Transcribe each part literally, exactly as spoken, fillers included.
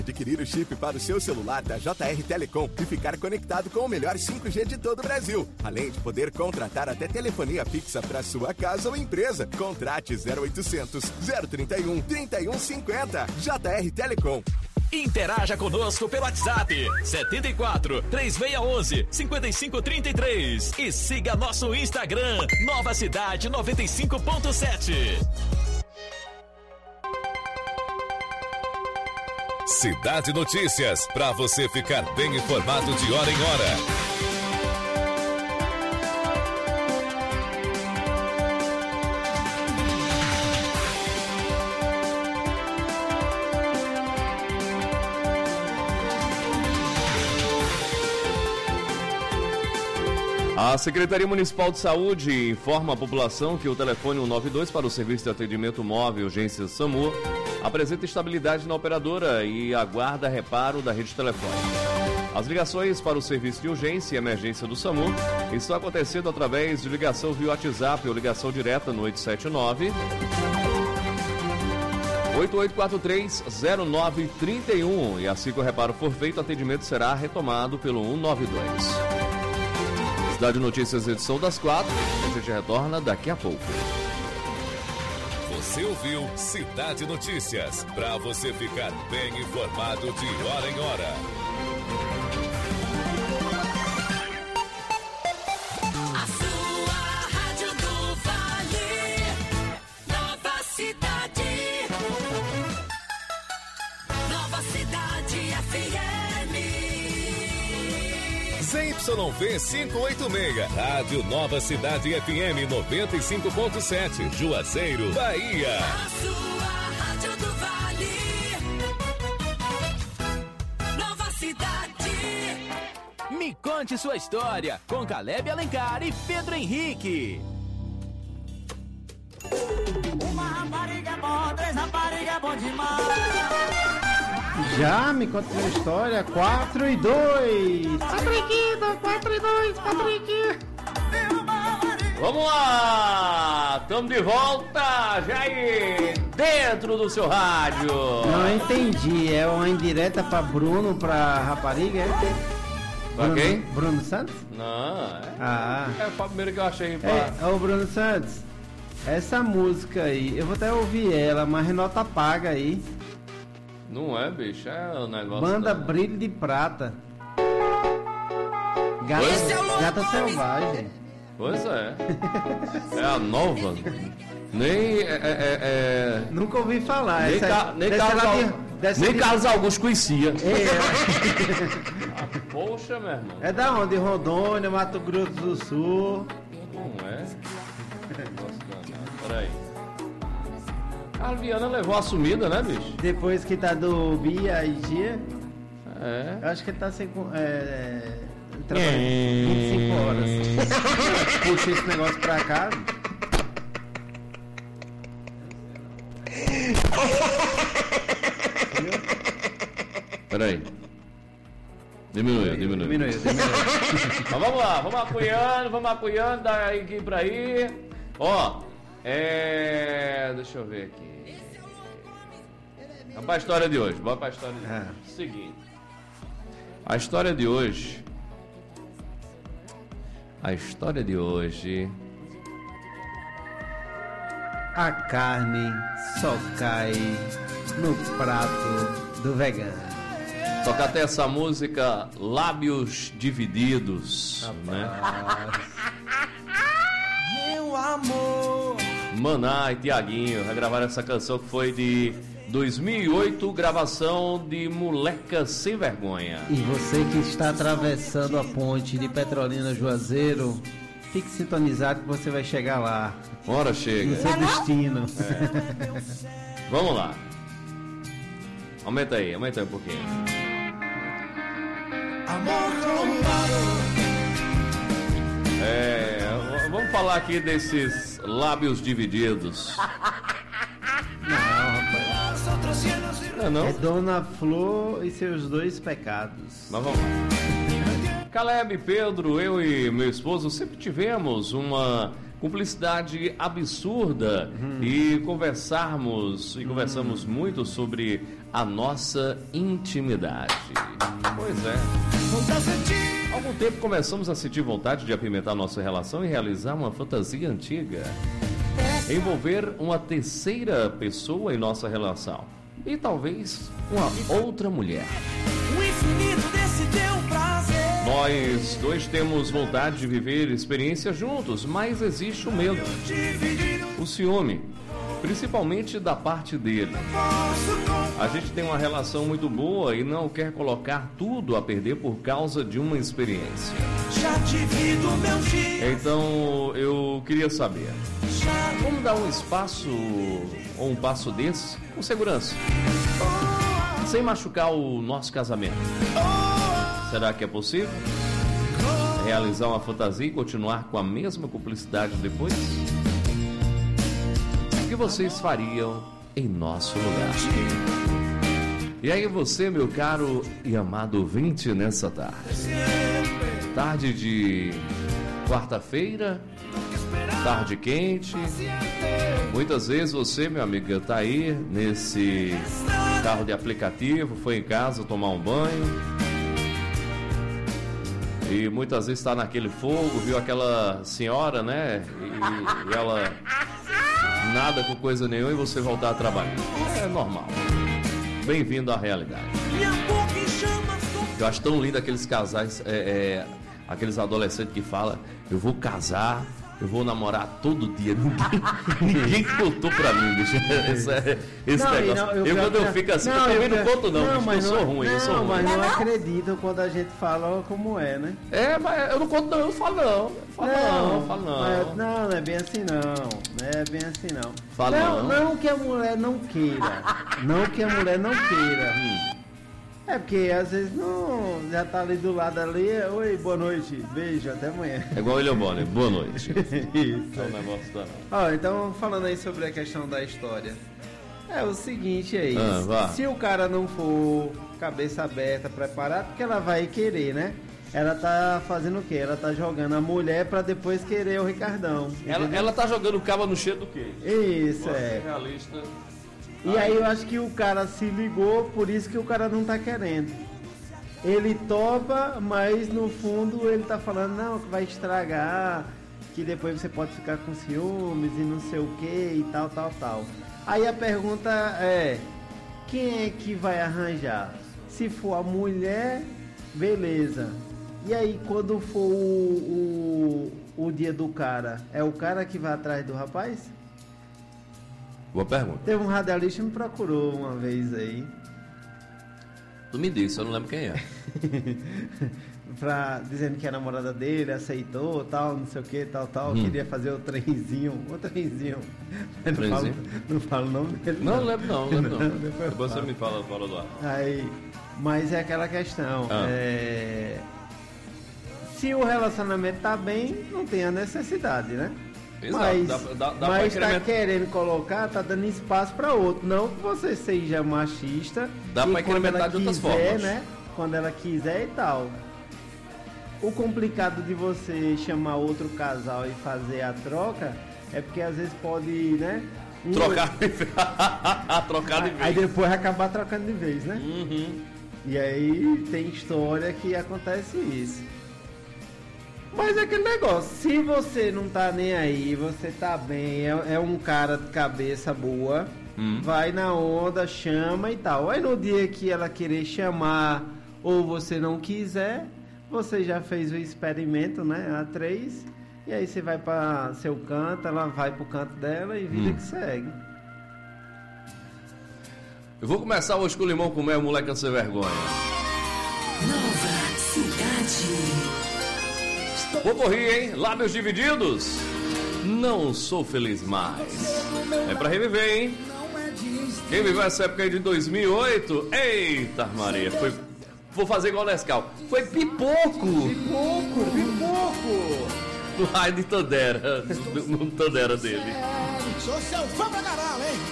Adquirir o chip para o seu celular da J R Telecom e ficar conectado com o melhor cinco G de todo o Brasil. Além de poder contratar até telefonia fixa para sua casa ou empresa. Contrate zero oitocentos, zero trinta e um, trinta e um cinquenta. J R Telecom. Interaja conosco pelo WhatsApp setenta e quatro, três seis um um, cinco cinco três três e siga nosso Instagram Nova Cidade noventa e cinco ponto sete. Cidade Notícias, para você ficar bem informado de hora em hora. A Secretaria Municipal de Saúde informa a população que o telefone cento e noventa e dois para o Serviço de Atendimento Móvel Urgência SAMU apresenta estabilidade na operadora e aguarda reparo da rede telefônica. As ligações para o Serviço de Urgência e Emergência do SAMU estão acontecendo através de ligação via WhatsApp ou ligação direta no oito sete nove, oito oito quatro três, zero nove três um e assim que o reparo for feito, o atendimento será retomado pelo cento e noventa e dois. Cidade Notícias, edição das quatro. A gente retorna daqui a pouco. Você ouviu Cidade Notícias, para você ficar bem informado de hora em hora. A sua rádio do Vale, Nova Cidade, Nova Cidade F M. Z Y V quinhentos e oitenta e seis, Rádio Nova Cidade F M noventa e cinco ponto sete, Juazeiro, Bahia. A sua rádio do Vale, Nova Cidade. Me conte sua história com Caleb Alencar e Pedro Henrique. Uma rapariga é bom, três raparigas é bom demais. Já me conta uma história, quatro e dois. Patriquito, quatro e dois, Patriquito. Vamos lá! Estamos de volta, Jair, dentro do seu rádio. Não entendi, é uma indireta pra Bruno, pra rapariga, é? Pra Bruno, quem? Bruno Santos? Não, é. Ah. É o primeiro que eu achei. Pá. É, ô Bruno Santos, essa música aí, eu vou até ouvir ela, mas nota paga aí. Não é, bicho, é o negócio. Banda da... Brilho de Prata. Gata, é Gata Selvagem. Pois é. É a nova. Nem. É, é, é... Nunca ouvi falar. Nem, essa, ca... nem, dessa Carlos, lá de, Al... dessa nem de... Carlos Augusto conhecia. É. Ah, poxa, meu irmão. É da onde? Rondônia, Mato Grosso do Sul. Não é? Peraí. A Viana levou a sumida, né, bicho? Depois que tá do Bia e Gia. É. Eu acho que ele tá sem. É, trabalhando vinte e cinco horas. Puxa esse negócio pra cá. Peraí. Diminuiu, diminuiu. Diminuiu, diminuiu. Mas vamos lá, vamos apoiando, vamos apoiando daqui pra aí. Ó, é. Deixa eu ver aqui. Vamos pra história de hoje. Vamos pra história de hoje. É. Seguinte. A história de hoje. A história de hoje. A carne só cai no prato do vegano. Toca até essa música Lábios Divididos, né? Meu amor. Maná e Tiaguinho regravaram essa canção que foi de dois mil e oito, gravação de Moleca Sem Vergonha. E você que está atravessando a ponte de Petrolina Juazeiro, fique sintonizado que você vai chegar lá. Bora, chega. No seu destino. É. Vamos lá. Aumenta aí, aumenta aí um pouquinho. Amor roubado. É, vamos falar aqui desses lábios divididos. Não, rapaz. Não, não? É Dona Flor e seus dois pecados. Mas vamos lá. Caleb, Pedro, eu e meu esposo sempre tivemos uma cumplicidade absurda hum. e conversarmos, e conversamos hum. muito sobre a nossa intimidade. Pois é. Há algum tempo começamos a sentir vontade de apimentar nossa relação e realizar uma fantasia antiga. Envolver uma terceira pessoa em nossa relação. E talvez uma outra mulher. O infinito desse teu prazer. Nós dois temos vontade de viver experiências juntos, mas existe o medo. O ciúme, principalmente da parte dele. A gente tem uma relação muito boa e não quer colocar tudo a perder por causa de uma experiência. Já te vi do meu dia. Então eu queria saber, como dar um espaço ou um passo desse com segurança, sem machucar o nosso casamento? Será que é possível realizar uma fantasia e continuar com a mesma cumplicidade depois? O que vocês fariam em nosso lugar? E aí você, meu caro e amado ouvinte, nessa tarde, tarde de quarta-feira, tarde quente. Muitas vezes você, meu amigo, está aí nesse carro de aplicativo, foi em casa tomar um banho e muitas vezes está naquele fogo, viu aquela senhora, né? E, e ela nada com coisa nenhuma e você voltar a trabalhar. É normal. Bem-vindo à realidade. Eu acho tão lindo aqueles casais, é, é, aqueles adolescentes que falam: eu vou casar, eu vou namorar todo dia. Ninguém, ninguém contou pra mim, bicho. Esse, é, esse não, negócio. Não, eu, eu quando eu fico assim, não, eu também não conto não, não bicho, mas eu sou ruim, não, eu sou ruim. Mas não acreditam quando a gente fala como é, né? É, mas eu não conto não, eu falo não. Eu falo não, não, eu falo não. Mas, não, não é bem assim não. Não é bem assim não. Fala não, não. Não que a mulher não queira. Não que a mulher não queira. Hum. É porque às vezes não, já tá ali do lado ali, oi, boa noite, beijo, até amanhã. É igual o William Bonner, boa noite. Isso. É um negócio da... Ó, então falando aí sobre a questão da história. É o seguinte aí, ah, se o cara não for cabeça aberta, preparado, porque ela vai querer, né? Ela tá fazendo o quê? Ela tá jogando a mulher pra depois querer o Ricardão. Ela, ela tá jogando o cabo no cheiro do quê? Isso, Nossa, é. Realista. E aí eu acho que o cara se ligou, por isso que o cara não tá querendo. Ele topa, mas no fundo ele tá falando, não, que vai estragar, que depois você pode ficar com ciúmes e não sei o que e tal, tal, tal. Aí a pergunta é, quem é que vai arranjar? Se for a mulher, beleza. E aí quando for o, o, o dia do cara, é o cara que vai atrás do rapaz? Boa pergunta. Teve um radialista que me procurou uma vez aí. Tu me disse, eu não lembro quem é. pra, dizendo que a namorada dele aceitou, tal, não sei o que, tal, tal. Hum. Queria fazer o trenzinho, o trenzinho. Não falo, não falo o nome dele. Não, não lembro não, lembro não. Depois você falo. Me fala fora do ar. Aí, mas é aquela questão. Ah. É, se o relacionamento tá bem, não tem a necessidade, né? Exato, mas dá, dá, dá mas pra tá querendo colocar, tá dando espaço para outro. Não que você seja machista. Dá para incrementar de outras formas, né? Quando ela quiser e tal. O complicado de você chamar outro casal e fazer a troca é porque às vezes pode, né? Um... Trocar de vez. Trocar de vez. Aí depois acabar trocando de vez, né? Uhum. E aí tem história que acontece isso. Mas é aquele negócio, se você não tá nem aí, você tá bem, é, é um cara de cabeça boa, hum. vai na onda, chama e tal. Aí no dia que ela querer chamar ou você não quiser, você já fez o experimento, né? A três, e aí você vai para seu canto, ela vai pro canto dela e vida hum. que segue. Eu vou começar hoje com o limão com mel, moleque sem vergonha. Nova Cidade. Vou correr, hein? Lábios divididos. Não sou feliz mais. É pra reviver, hein? Quem viveu essa época aí de dois mil e oito? Eita, Maria. Foi... Vou fazer igual o Nescau. Foi pipoco. Pipoco, pipoco. No raio de Tandera. No Tandera dele. Sou seu fã pra caralho, hein?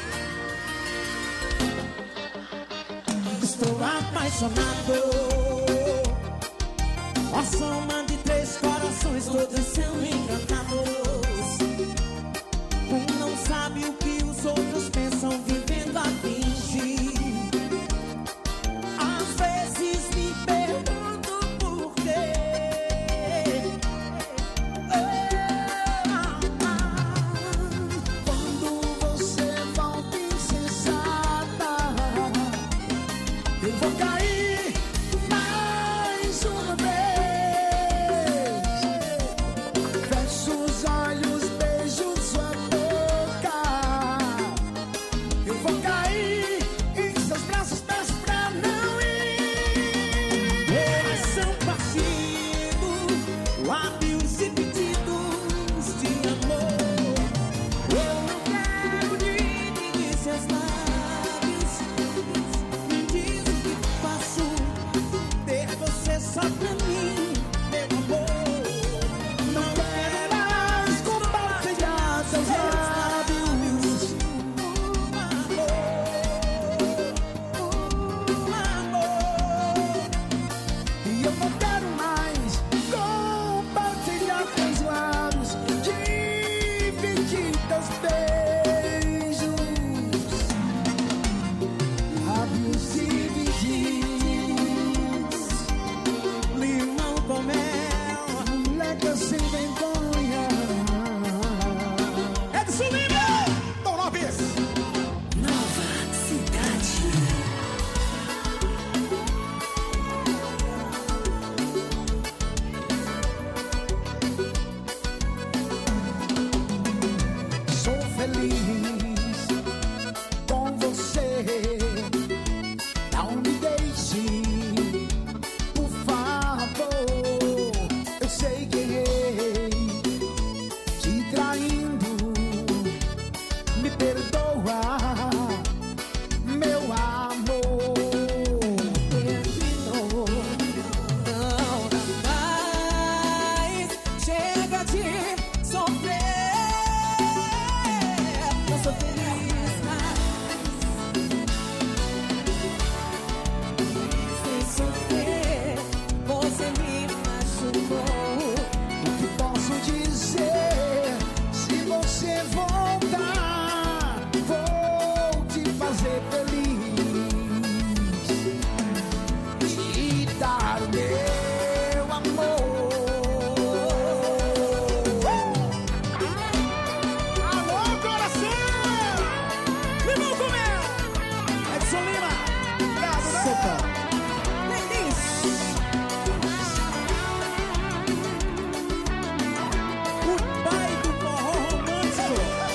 Estou apaixonado. A soma de três corações, todos são encantados. Um não sabe o que os outros pensam vivendo a fingir. Às vezes me pergunto por quê. Quando você volta insensata, eu vou cair mais uma vez. Fecho os olhos, beijo sua boca. Eu vou cair em seus braços, peço pra não ir. Coração partido, lábios e pedidos de amor. Eu não quero dividir seus lábios. Me diz o que faço, ter você só pra mim, meu amor. Não quero mais compartilhar seus lábios. E eu não quero mais compartilhar teus lábios, dividir teus beijos. Lábios divididos, limão com mel, moleca sem vergonha. Edson Lima, Tom Lopes. Nova Cidade. Sou feliz com você. Não me deixe, por favor. Eu sei que errei, te traindo. Me perdoa, meu amor. Terminou, não dá mais. Chega de sofrer. Eu sou feliz, sem sofrer. Você me machucou. O que posso dizer? Se você voltar, vou te fazer feliz, te dar o meu amor. Alô, coração! Limão com mel! Edson Lima! Sopa! O pai do forró romântico.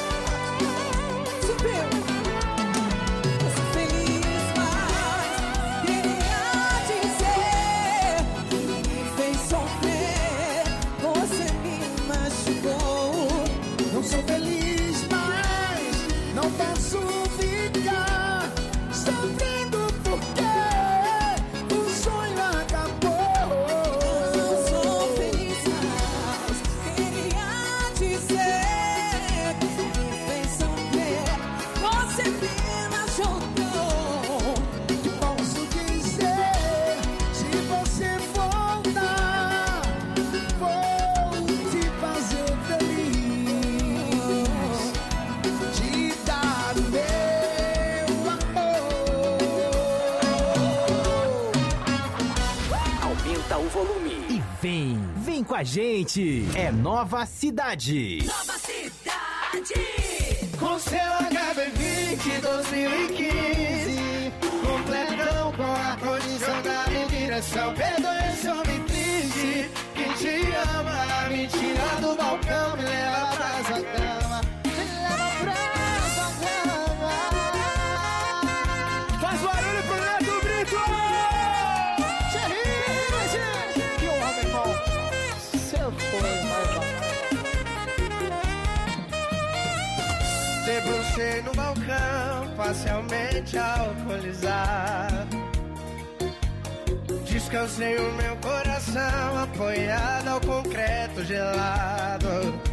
Subiu. Eu sou feliz, mas queria dizer que me fez sofrer. Você me machucou. Não sou feliz, mas não posso ficar sofrendo porque o sonho acabou. Não sou feliz, mas queria dizer que me fez sofrer. Você me machucou. Que posso dizer? Se você voltar, vou te fazer feliz, te dar o meu amor. Aumenta o volume e vem, vem com a gente. É Nova Cidade. Nova Cidade. Com seu H B vinte dois mil e quinze, completão com ar-condicionado em direção. Perdoe esse homem triste que te ama. Me tira do balcão, me leva pra sua cama. Me leva pra sua cama. Faz barulho pro Neto Brito! Terrível, gente! Que honra, meu irmão! Seu foi, vai, vai. Debrucei no balcão, parcialmente alcoolizado. Descansei o meu coração, apoiado ao concreto gelado.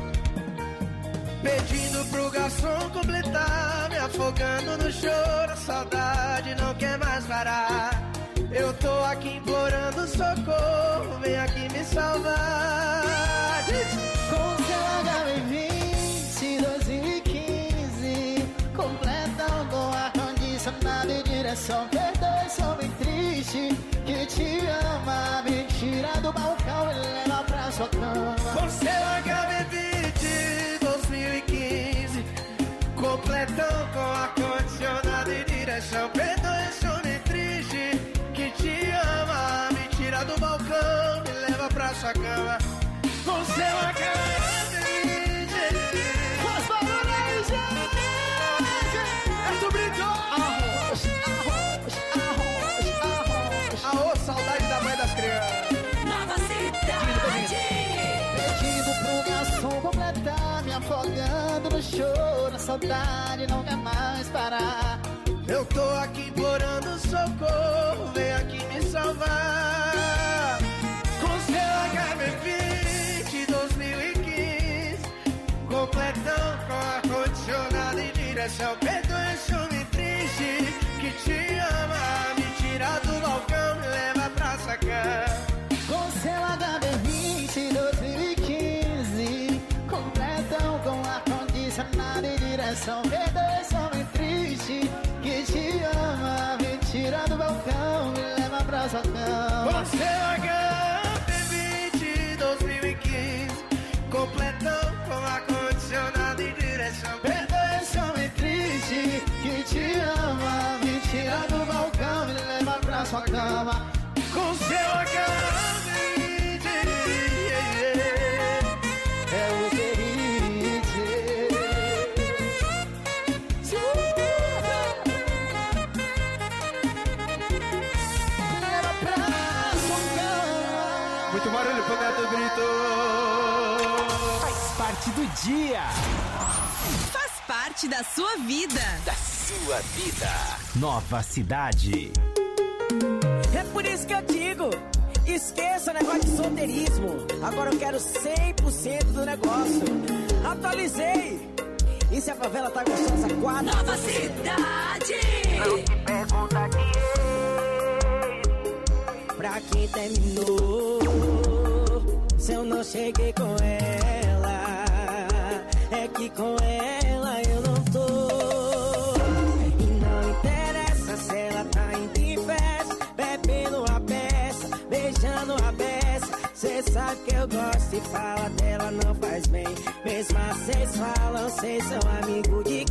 Pedindo pro garçom completar, me afogando no choro, a saudade não quer mais parar. Eu tô aqui implorando socorro, vem aqui me salvar. Com seu H B vinte dois mil e quinze, sua cama. Com seu acabamento. Faz barulho aí, gente. É tu Brito. Arroz, arroz, arroz, arroz. Aô, saudade da mãe das crianças. Nova cidade. Pedido pro garçom completar, me afogando no choro, a saudade não quer mais parar. Eu tô aqui implorando socorro, vem aqui me salvar. Com seu H B vinte dois mil e quinze, completão com ar-condicionado em direção. Perdoe esse homem triste que te ama, me tira do balcão, me leva pra sacar. Com seu H B vinte dois mil e quinze, completão com ar-condicionado em direção. Perdoe esse homem triste que te ama, me tira do balcão, me leva pra sua cama. Com seu H B vinte dois mil e quinze, completão com ar-condicionado em direção. Perdoe esse homem triste que te ama, me tira do balcão, me leva pra sua cama. Com seu H B vinte, é o Verite. Leva pra sua cama. Muito barulho pro Neto Brito. Faz parte do dia. Faz parte da sua vida. Da sua vida. Nova cidade. É por isso que eu digo, esqueça o negócio de solteirismo. Agora eu quero cem por cento do negócio. Atualizei. E se a favela tá gostosa, quatro. Nova cidade. Não te pergunta quem. Pra quem terminou, se eu não cheguei com ela, é que com ela eu não tô. E não interessa se ela tá em festa, bebendo a peça, beijando a beça. Cê sabe que eu gosto e fala dela não faz bem. Mesmo assim cês falam, cês são amigo de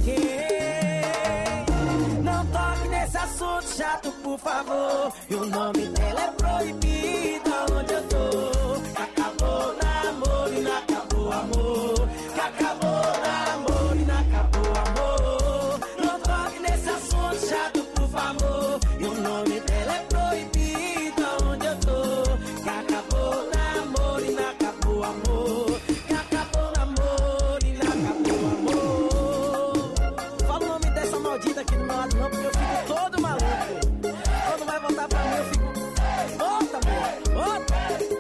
quem? Não toque nesse assunto chato, por favor. E o nome dela é proibido onde eu tô. Acabou o namoro e não acabou o amor. Que acabou o namoro e não acabou o amor. Não toque nesse assunto chato, por favor. E o nome dela é proibido onde eu tô. Que acabou o namoro e não acabou o amor. Que acabou o namoro e não acabou o amor. Fala o nome dessa maldita aqui do meu lado não, porque eu fico todo maluco. Quando vai voltar pra mim eu fico... Volta, amor, volta.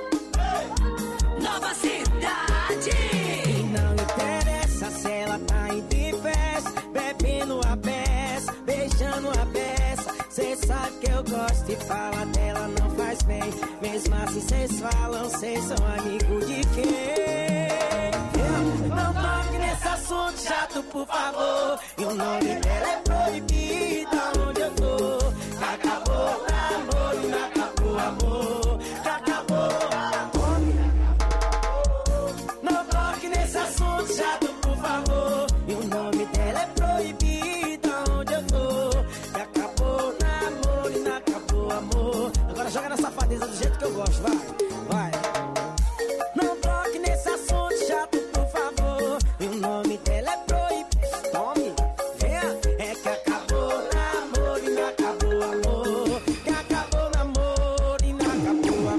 Nova cidade. E não interessa se ela tá em festa, bebendo a peça, beijando a peça. Cê sabe que eu gosto e fala dela não faz bem. Mesmo assim cês falam, cês são amigo de quem? Não toque nesse assunto chato, por favor. E o nome dela é proibido onde eu tô. Que acabou o namoro e não acabou o amor. Que acabou o amor. Não toque nesse assunto chato, por favor. E o nome dela é proibido onde eu tô. Que acabou o namoro e não acabou o amor. Agora joga na safadeza do jeito que eu gosto, vai, vai. Não toque nesse assunto chato, por favor. E o nome dela é proibido. Tome, venha. É que acabou o namoro e não acabou o amor. Que acabou o namoro e não acabou o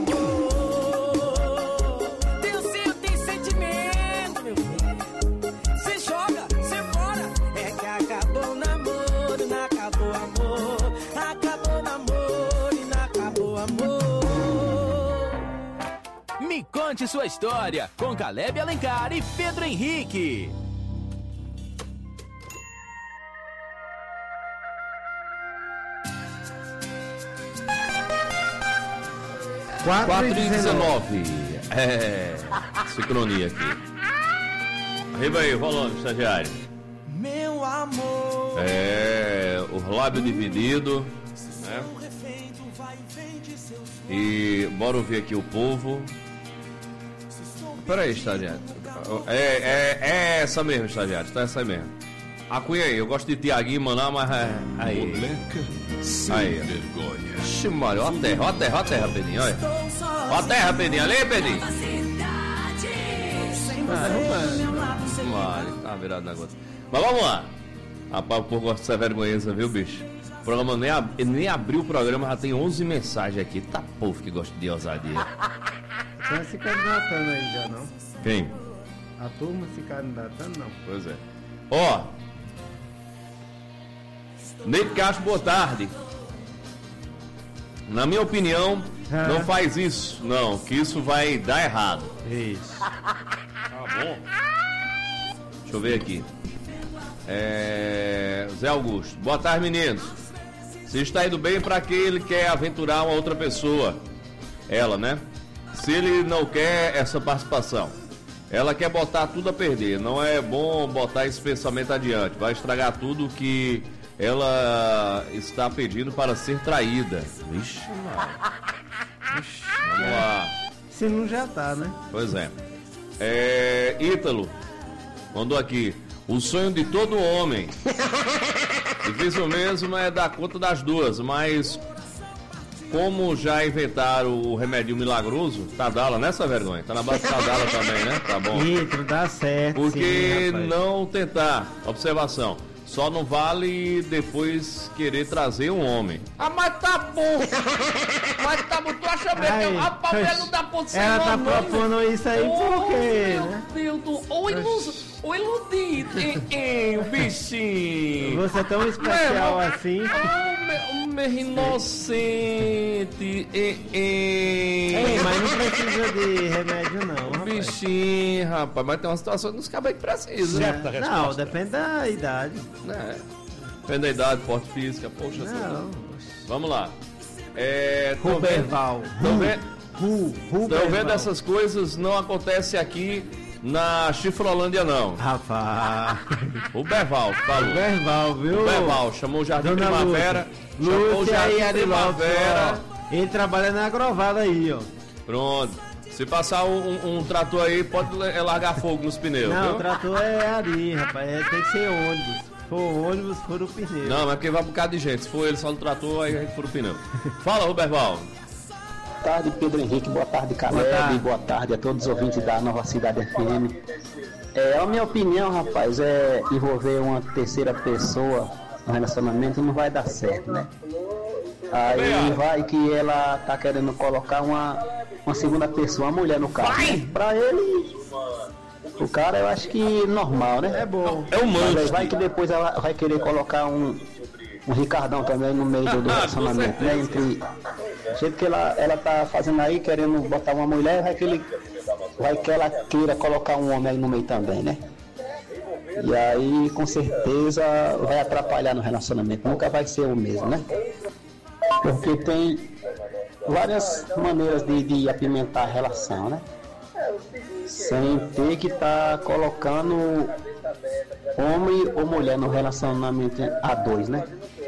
amor. Tem o seu, tem sentimento, meu filho. Cê joga, cê fora. É que acabou o namoro e não acabou o amor. Acabou o namoro e não acabou o amor. Me conte sua história com Caleb Alencar e Pedro Henrique. quatro e dezenove. É. Sincronia aqui. Arriba aí, rolando, estagiário. Meu amor. É. O lábio dividido. Né? E bora ouvir aqui o povo. Peraí, estagiário. É, é, é essa mesmo, estagiário. Tá essa mesmo. A cunha aí, eu gosto de Tiaguinho, Maná, mas é. Aí. Moleca sem Aí. vergonha. Ixi, Mário, ó a terra, ó a terra, ó a terra, Pedrinho, olha. Ó a terra, Pedrinho. Ali, Pedrinho. Vamos tá virado o negócio. Mas vamos lá. Rapaz, o povo gosta dessa vergonheza, viu, bicho? O programa nem, ab... nem abriu o programa, já tem onze mensagens aqui. Tá povo que gosta de ousadia. Tá se candidatando aí já, não? Quem? A turma se candidatando, não. Pois é. Ó. Neide Castro, boa tarde. Na minha opinião, ah. não faz isso, não, que isso vai dar errado. Isso. Tá bom. Deixa eu ver aqui. É... Zé Augusto, boa tarde, meninos. Se está indo bem, para que ele quer aventurar uma outra pessoa? Ela, né? Se ele não quer essa participação, ela quer botar tudo a perder. Não é bom botar esse pensamento adiante. Vai estragar tudo que ela está pedindo para ser traída. Vixe, Vixe vamos lá. Se não já tá, né? Pois é. É... Ítalo mandou aqui. O sonho de todo homem. Difícil mesmo é dar conta das duas, mas como já inventaram o remédio milagroso, Tadala, nessa vergonha, tá na base de Tadala também, né? Tá bom. Ítalo, dá certo. Por que sim, não tentar? Observação. Só não vale depois querer trazer um homem. Ah, mas tá bom. Mas tá bom. Tu acha mesmo que a Paula não dá ponto sem ela tá nome? propondo isso aí oh, por quê, meu né? Deus do... Ô, iluso... Ô, iludido. Hein, hein, o bichinho. Você é tão especial meu, assim. Oh, meu, meu inocente. Hein, hein. Ei, mas não precisa de remédio não, rapaz. Bichinho, rapaz. Mas tem uma situação que nos cabos que precisa. Certa né? Não, depende da idade. É. Depende da idade, porte física, poxa. Não. Vamos lá. É, Ruberval. Estão vendo, Estão vendo essas coisas não acontece aqui na Chifrolândia, não. Rapaz. Ruberval, falou. Ruberval, viu? Ruberval, chamou o Jardim Dona Primavera. Lúcia. Chamou o Lúcia Jardim aí, Primavera. Ele trabalha na agrovada aí, ó. Pronto. Se passar um, um, um trator aí, pode largar fogo nos pneus. Não, viu? o trator é ali, rapaz. É, tem que ser ônibus. Se for ônibus, for o pneu. Não, mas porque vai um bocado de gente. Se for ele só no trator, aí a gente for o pneu. Fala, Ruberval. Boa tarde, Pedro Henrique. Boa tarde, Caleb. Boa tarde, boa tarde a todos os ouvintes da Nova Cidade F M. É, a minha opinião, rapaz, é envolver uma terceira pessoa no relacionamento não vai dar certo, né? Aí vai que ela tá querendo colocar uma, uma segunda pessoa, uma mulher no carro. Né? Pra ele, o cara eu acho que normal, né? É bom. É um manjo. Vai que depois ela vai querer colocar um, um Ricardão também no meio do, do relacionamento, né? Entre o jeito que ela, ela tá fazendo aí, querendo botar uma mulher, vai que, ele, vai que ela queira colocar um homem aí no meio também, né? E aí, com certeza, vai atrapalhar no relacionamento. Nunca vai ser o mesmo, né? Porque tem várias maneiras de, de apimentar a relação, né? Sem ter que estar tá colocando homem ou mulher no relacionamento a dois, né?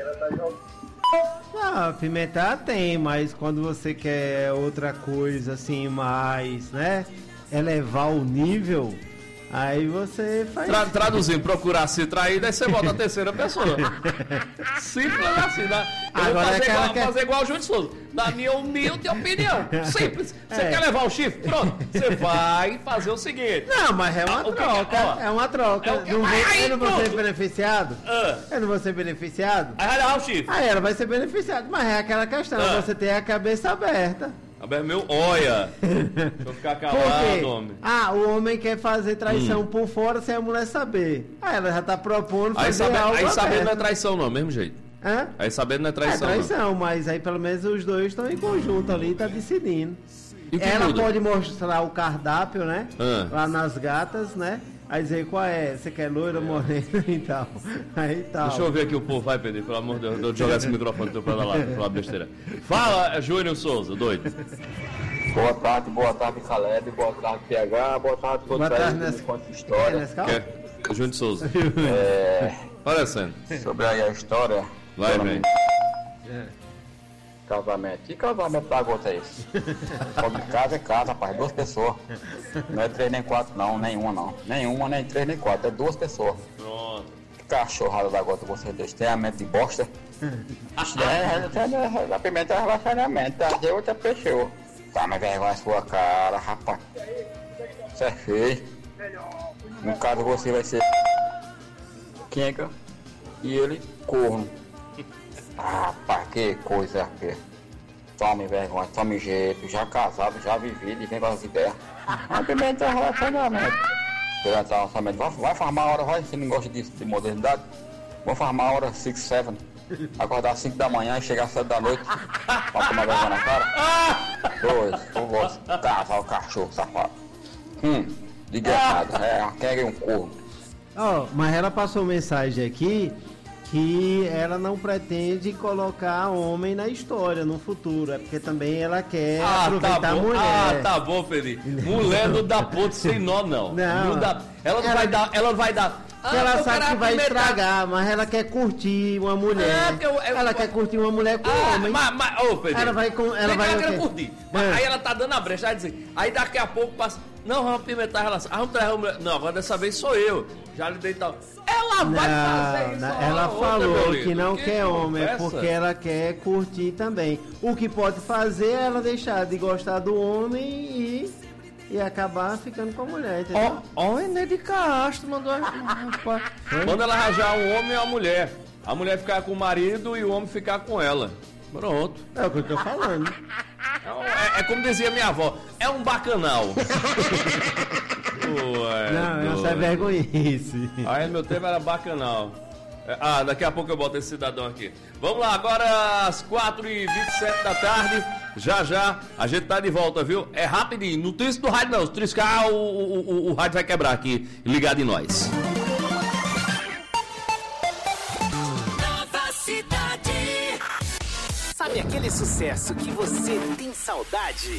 Ah, apimentar tem, mas quando você quer outra coisa assim, mais, né? Elevar o nível, aí você faz... Tra traduzindo, procurar se trair, daí você bota a terceira pessoa. Simples assim, né? Agora fazer, é igual, quer... fazer igual o Júlio de Souza. Na minha humilde opinião. Simples. Você é. quer levar o chifre? Pronto. Você vai fazer o seguinte. Não, mas é uma ah, troca. É uma troca. É não vou, aí, eu não vou ser beneficiado? Ah. Eu não vou ser beneficiado? Aí vai levar o chifre. Aí ela vai ser beneficiada. Mas é aquela questão, ah. você tem a cabeça aberta. Meu, olha. Deixa eu ficar calado, homem. Ah, o homem quer fazer traição hum. por fora sem a mulher saber. Aí ela já tá propondo fazer aí sabe, algo Aí sabendo aberto. não é traição não, mesmo jeito. Hã? Aí sabendo não é traição. É traição, não. mas aí pelo menos os dois estão em conjunto ali, tá decidindo. Ela muda? pode mostrar o cardápio, né? Ah. Lá nas gatas, né? Aí dizer qual é, você quer loira, morena e tal. Aí tal. Deixa eu ver aqui o povo, vai, Pedro, pelo amor de Deus, eu jogar esse microfone teu pra lá, pra falar besteira. Fala, Júnior Souza, doido. Boa tarde, boa tarde, Caleb, boa tarde, P H, boa tarde a todos aí que me contam história. É, Júnior Souza. É... Parecendo. Sobre aí a história. Vai, vem. É. Casamento. Que casamento da gota é esse? Sobre casa é casa, rapaz, duas pessoas. Não é três nem quatro, não, nenhuma não. Nenhuma, nem três, nem quatro, é duas pessoas. Pronto. Que cachorrada da gota vocês dois. Tem a mente de bosta. É, a pimenta é relacionamento, a outra pessoa. Tá, mas vergonha a sua cara, rapaz. Isso é feio. No caso você vai ser quenca e ele corno. Ah, rapaz, que coisa que. Tome vergonha, tome jeito, já casado, já vivido e vem com as ideias. Mas primeiro tem um relacionamento. Durante o relacionamento, vai, vai farmar a hora, vai, se não gosta disso, de modernidade. Vamos farmar a hora seis, sete. Acordar às cinco da manhã e chegar às sete da noite. Pra tomar vergonha na cara. Dois, eu gosto. Casar o cachorro, safado. Hum, diga errado, é uma quenga e um corno. Ó, oh, mas ela passou mensagem aqui que ela não pretende colocar homem na história no futuro, é porque também ela quer ah, aproveitar tá a mulher. Ah, tá bom, Felipe. Mulher não dá ponto sem nó, não. Não. não dá, ela não ela, vai dar, ela não vai dar. Ah, ela sabe que vai estragar, mas ela quer curtir uma mulher. Ah, eu, eu, ela eu, quer curtir uma mulher com ah, homem. Mas, mas, ô, Felipe. Ela vai com, ela vai ela quer curtir. Mas aí ela tá dando a brecha, vai dizer. Aí daqui a pouco passa. Não, vamos apimentar a relação. Ah, vamos trazer a mulher. Não, agora dessa vez sou eu. Já lhe dei tal. Ela vai não, fazer isso. Não, ela falou que não que quer homem, é porque ela quer curtir também. O que pode fazer é ela deixar de gostar do homem e, e acabar ficando com a mulher, entendeu? Ó, o Ené de Castro mandou. Manda ela rajar um homem e uma mulher. A mulher ficar com o marido e o homem ficar com ela. Pronto. É o que eu tô falando. É, é como dizia minha avó, é um bacanal. Ué, não, essa é vergonhice. Aí no meu tempo era bacanal. Ah, daqui a pouco eu boto esse cidadão aqui. Vamos lá, agora às quatro e vinte e sete da tarde. Já já a gente tá de volta, viu? É rapidinho, não trisca do rádio não. Se triscar, o, o, o, o rádio vai quebrar aqui, ligado em nós. Nova Cidade. Sabe aquele sucesso que você tem saudade?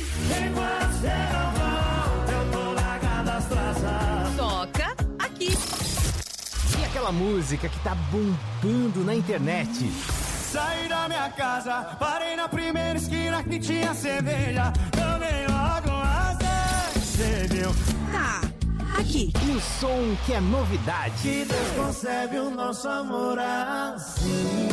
Toca aqui. E aquela música que tá bombando na internet? Saí da minha casa, parei na primeira esquina que tinha cerveja. Tomei logo uma cerveja. Tá, aqui. E o som que é novidade. Que Deus concebe o nosso amor assim,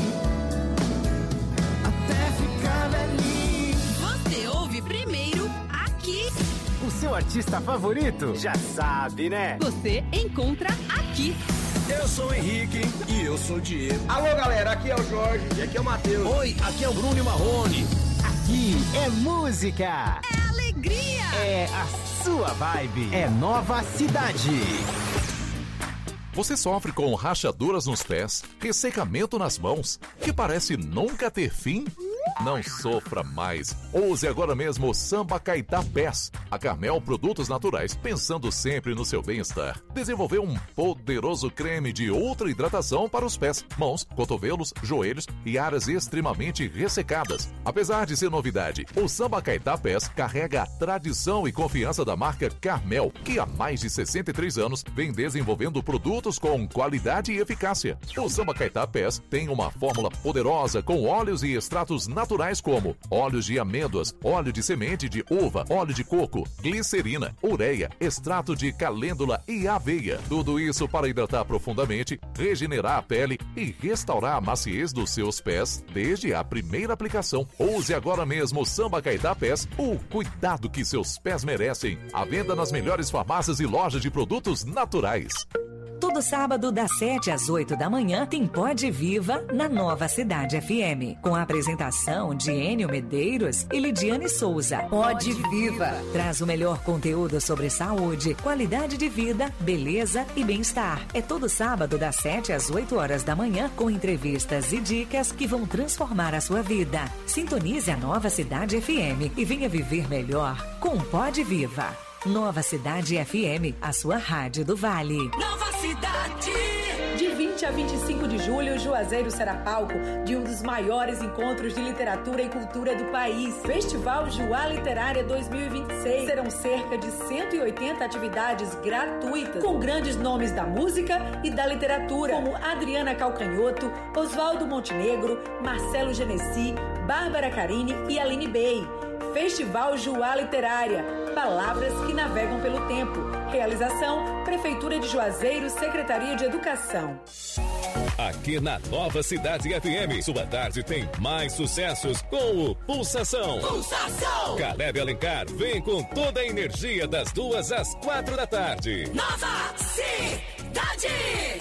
até ficar velhinho. Você ouve primeiro aqui. O seu artista favorito? Já sabe, né? Você encontra aqui. Eu sou o Henrique e eu sou o Diego. Alô, galera, aqui é o Jorge e aqui é o Matheus. Oi, aqui é o Bruno e Marrone. Aqui é música. É alegria. É a sua vibe. É Nova Cidade. Você sofre com rachaduras nos pés, ressecamento nas mãos, que parece nunca ter fim? Não sofra mais. Use agora mesmo o Samba Caetá Pés. A Carmel Produtos Naturais, pensando sempre no seu bem-estar, desenvolveu um poderoso creme de ultra hidratação para os pés, mãos, cotovelos, joelhos e áreas extremamente ressecadas. Apesar de ser novidade, o Samba Caetá Pés carrega a tradição e confiança da marca Carmel, que há mais de sessenta e três anos vem desenvolvendo produtos com qualidade e eficácia. O Samba Caetá Pés tem uma fórmula poderosa com óleos e extratos naturais como óleos de amêndoas, óleo de semente de uva, óleo de coco, glicerina, ureia, extrato de calêndula e aveia. Tudo isso para hidratar profundamente, regenerar a pele e restaurar a maciez dos seus pés desde a primeira aplicação. Use agora mesmo o Samba Caetá Pés, o cuidado que seus pés merecem. À venda nas melhores farmácias e lojas de produtos naturais. Todo sábado, das sete às oito da manhã, tem Pode Viva na Nova Cidade F M. Com a apresentação de Enio Medeiros e Lidiane Souza. Pode Viva traz o melhor conteúdo sobre saúde, qualidade de vida, beleza e bem-estar. É todo sábado, das sete às oito horas da manhã, com entrevistas e dicas que vão transformar a sua vida. Sintonize a Nova Cidade F M e venha viver melhor com Pode Viva. Nova Cidade F M, a sua rádio do Vale. Nova Cidade. De vinte a vinte e cinco de julho, Juazeiro será palco de um dos maiores encontros de literatura e cultura do país. Festival Juá Literária dois mil e vinte e seis. Serão cerca de cento e oitenta atividades gratuitas, com grandes nomes da música e da literatura, como Adriana Calcanhoto, Oswaldo Montenegro, Marcelo Genesi, Bárbara Carini e Aline Bey. Festival Juá Literária, palavras que navegam pelo tempo. Realização, Prefeitura de Juazeiro, Secretaria de Educação. aqui na Nova Cidade F M. Sua tarde tem mais sucessos com o Pulsação. Pulsação! Caleb Alencar vem com toda a energia das duas às quatro da tarde. Nova Cidade!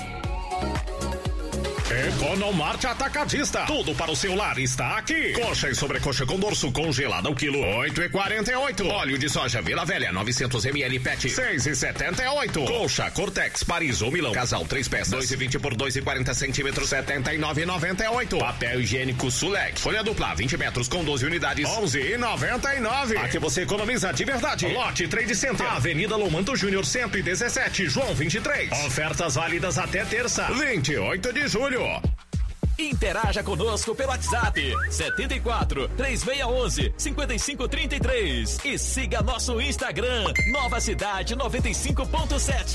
Economarte Atacadista. Tudo para o seu lar está aqui. Coxa e sobrecoxa com dorso congelada ao quilo oito e quarenta e oito. Óleo de soja Vila Velha novecentos mililitros P E T seis e setenta e oito. Colcha Cortex Paris ou Milão casal três peças dois e vinte por dois e quarenta centímetros setenta e nove e noventa e oito. Papel higiênico Sulec folha dupla vinte metros com doze unidades onze e noventa e nove. Aqui você economiza de verdade. Lote Trade Center, Avenida Lomanto Júnior cento e dezessete, João vinte e três. Ofertas válidas até terça, vinte e oito de julho. Interaja conosco pelo WhatsApp setenta e quatro, três seis um um, cinco cinco três três e siga nosso Instagram Nova Cidade noventa e cinco ponto sete.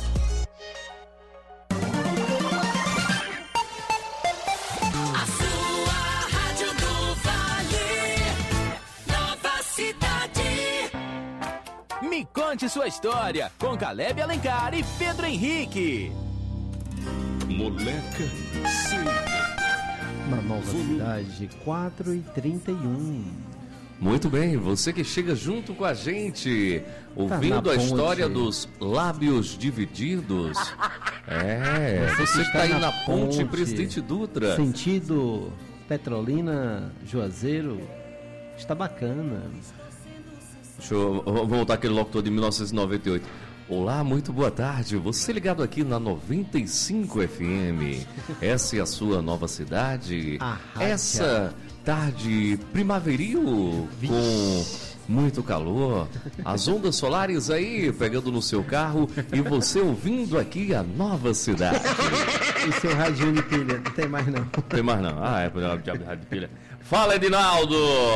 A sua rádio do Vale, Nova Cidade. Me conte sua história com Caleb Alencar e Pedro Henrique. Moleca Sim. Na Nova Cidade, quatro e trinta e um. Muito bem, você que chega junto com a gente, ouvindo tá a história ponte. dos lábios divididos. É, você que está aí na ponte, ponte Presidente Dutra. Sentido Petrolina, Juazeiro, está bacana. Deixa eu vamos voltar aquele locutor de mil novecentos e noventa e oito. Olá, muito boa tarde. Você ligado aqui na noventa e cinco F M. Essa é a sua Nova Cidade. Essa tarde primaveril com muito calor. As ondas solares aí pegando no seu carro e você ouvindo aqui a Nova Cidade. E seu radinho de pilha? Não tem mais não. Não tem mais não. Ah, é por diabo de rádio de pilha. Fala, Edinaldo!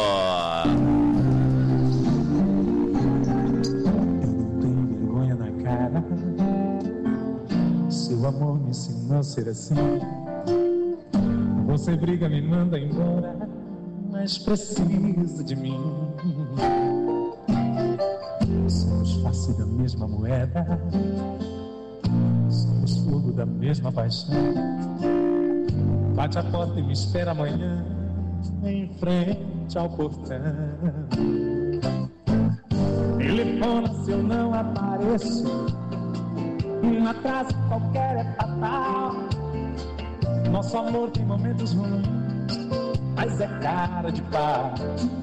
Seu amor me ensinou a ser assim. Você briga, me manda embora, mas precisa de mim. Somos face da mesma moeda, somos fogo da mesma paixão. Bate a porta e me espera amanhã, em frente ao portão. Telefona se eu não apareço, um atraso qualquer é fatal. Nosso amor tem momentos ruins, mas é cara de pau.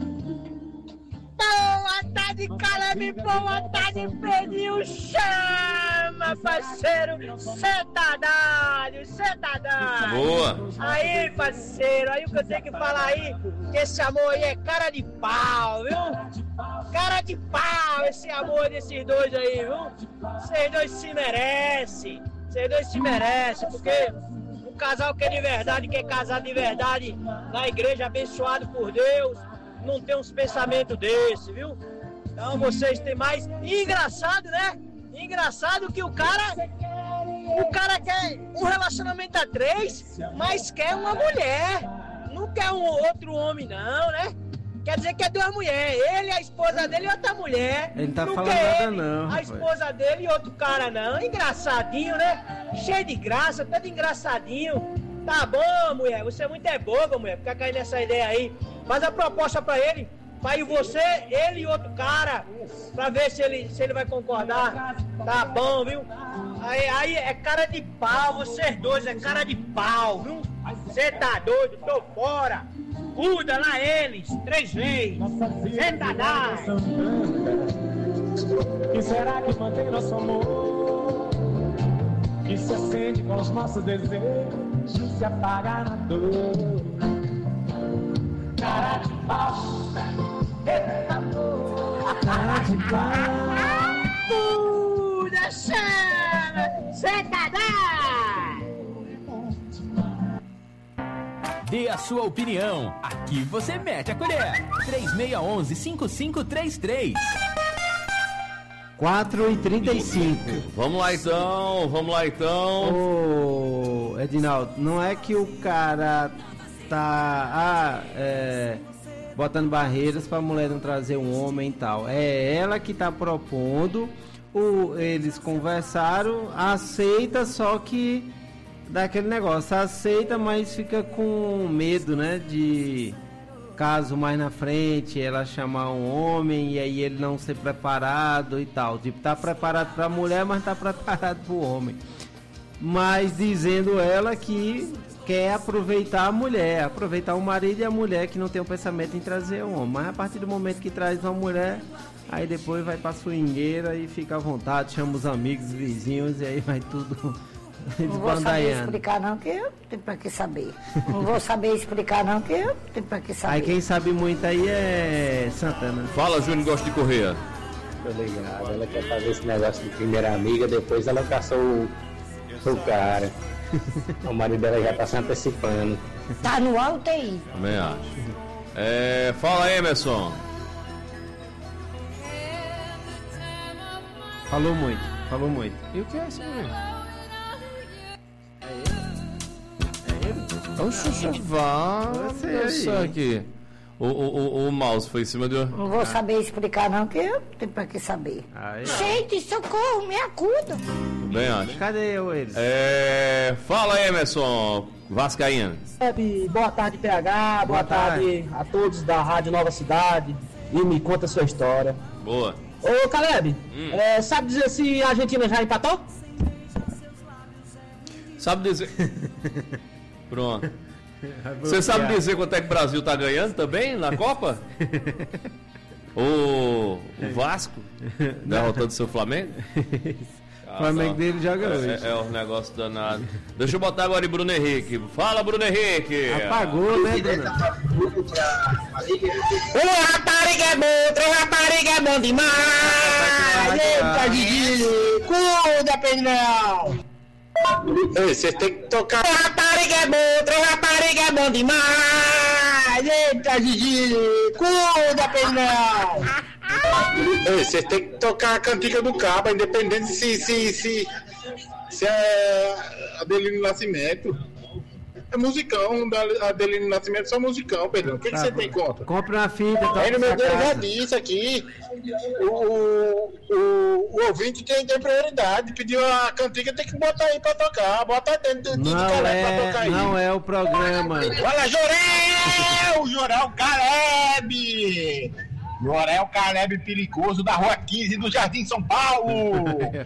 Boa tarde, Caleb, boa tarde, Pedrinho. Chama, parceiro, sentadalho, sentadalho. Boa. Aí, parceiro, aí o que eu tenho que falar aí, que esse amor aí é cara de pau, viu? Cara de pau esse amor desses dois aí, viu? Vocês dois se merecem, vocês dois se merecem, porque um casal que é de verdade, que é casado de verdade, na igreja abençoado por Deus, não tem uns pensamentos desses, viu? Então vocês têm mais... E engraçado, né? Engraçado que o cara... O cara quer um relacionamento a três, mas quer uma mulher. Não quer um outro homem não, né? Quer dizer que é duas mulheres. Ele, a esposa dele e outra mulher. Ele não tá não falando quer nada ele, não, a rapaz. esposa dele e outro cara não. Engraçadinho, né? Cheio de graça, todo engraçadinho. Tá bom, mulher. Você é muito é boba, mulher. Fica caindo nessa ideia aí. Faz a proposta pra ele. Pra ir você, ele e outro cara. Pra ver se ele, se ele vai concordar. Tá bom, viu? Aí, aí é cara de pau. Vocês dois é cara de pau, viu? Você tá doido? Tô fora. Muda lá eles, três vezes. Senta lá. E será que mantém nosso amor? Que se acende com os nossos desejos, se apaga na dor. Cara de pau, eita amor. Cara de pau. Muda, chama. Senta lá. Dê a sua opinião. Aqui você mete a colher. três seis um um, cinco cinco três três. quatro e trinta e cinco. Vamos lá então, vamos lá então. Ô, Edinaldo, não é que o cara tá ah, é, botando barreiras pra mulher não trazer um homem e tal. É ela que tá propondo. O, eles conversaram, aceita, só que dá aquele negócio, aceita, mas fica com medo, né? De caso mais na frente ela chamar um homem e aí ele não ser preparado e tal. Tipo, tá preparado pra mulher, mas tá preparado pro homem. Mas dizendo ela que quer aproveitar a mulher, aproveitar o marido e a mulher que não tem o pensamento em trazer um homem. Mas a partir do momento que traz uma mulher, aí depois vai pra swingueira e fica à vontade, chama os amigos, os vizinhos e aí vai tudo. Não vou saber explicar não, que eu não tenho pra que saber. Não vou saber explicar não, que eu não tenho pra que saber. Aí quem sabe muito aí é Santana. Fala, Júnior, gosta de correr. Tô ligado, ela quer fazer esse negócio de primeira amiga, depois ela caçou o, o cara. O marido dela já tá se antecipando. Tá no alto aí. Também acho. É, fala aí, Emerson. Falou muito, falou muito. E o que é esse mulher? Oxe, vá, isso aqui. O, o, o, o mouse foi em cima do... Não vou saber explicar não, que eu não tenho pra que saber. Aí. Gente, socorro, me acuda. Bem, acho. Cadê eu, eles? É... Fala aí, Emerson. Vascaíno. Boa tarde, P H. Boa, Boa tarde. tarde a todos da Rádio Nova Cidade. E me conta a sua história. Boa. Ô, Caleb, hum. é, sabe dizer se a Argentina já empatou? Sabe dizer... Pronto. Você sabe dizer quanto é que o Brasil tá ganhando também na Copa? o, o Vasco derrotando seu Flamengo? O Flamengo dele já ganhou. É, é, é um negócio danado. Deixa eu botar agora em Bruno Henrique. Fala, Bruno Henrique. Apagou, né, Bruno? Um rapariga é bom, três rapariga é bom demais. Eita, Gigi, cuida, Pedrão. Ei, vocês tem que tocar. Um rapariga é bom, três rapariga é bom demais. Eita, Gigi, cuida, Pedrão. Ei, vocês tem que tocar a cantiga do Cabo, independente se, se, se, se é a Adelino Nascimento. É musicão, a Adelino Nascimento é só musicão, Pedrão. O que, tá, que você tem contra? Compra uma fita, toca. Aí no meu dedo já disse aqui. O, o, o, o ouvinte tem, tem prioridade. Pediu a cantiga, tem que botar aí pra tocar. Bota dentro do não Caleb é, pra tocar aí. Não é o programa. Olha, Jorel! Jorel Caleb! Jorel Caleb perigoso da Rua quinze do Jardim São Paulo!